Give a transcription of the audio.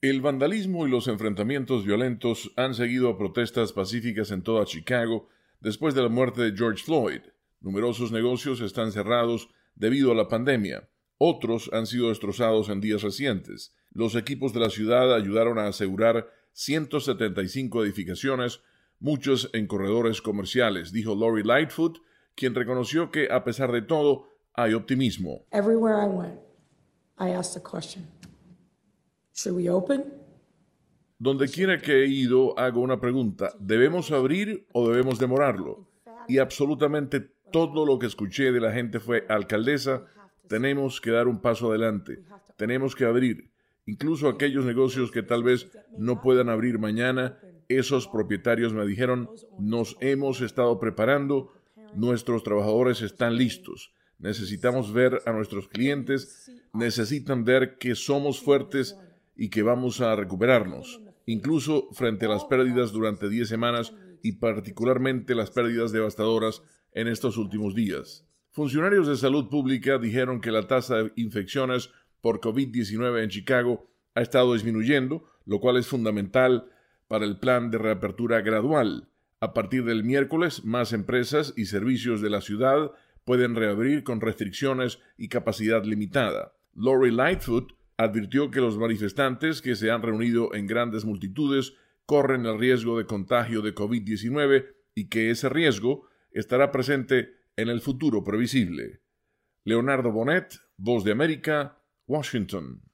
El vandalismo y los enfrentamientos violentos han seguido a protestas pacíficas en toda Chicago después de la muerte de George Floyd. Numerosos negocios están cerrados debido a la pandemia. Otros han sido destrozados en días recientes. Los equipos de la ciudad ayudaron a asegurar 175 edificaciones, muchos en corredores comerciales, dijo Lori Lightfoot, quien reconoció que, a pesar de todo, hay optimismo. Everywhere I went, I asked the question. Should we open? Donde quiera que he ido, hago una pregunta. ¿Debemos abrir o debemos demorarlo? Y absolutamente todo lo que escuché de la gente fue: alcaldesa, tenemos que dar un paso adelante. Tenemos que abrir. Incluso aquellos negocios que tal vez no puedan abrir mañana, esos propietarios me dijeron: nos hemos estado preparando, nuestros trabajadores están listos. Necesitamos ver a nuestros clientes, necesitan ver que somos fuertes y que vamos a recuperarnos, incluso frente a las pérdidas durante 10 semanas y particularmente las pérdidas devastadoras en estos últimos días. Funcionarios de salud pública dijeron que la tasa de infecciones por COVID-19 en Chicago ha estado disminuyendo, lo cual es fundamental para el plan de reapertura gradual. A partir del miércoles, más empresas y servicios de la ciudad pueden reabrir con restricciones y capacidad limitada. Lori Lightfoot advirtió que los manifestantes que se han reunido en grandes multitudes corren el riesgo de contagio de COVID-19 y que ese riesgo estará presente en el futuro previsible. Leonardo Bonet, Voz de América, Washington.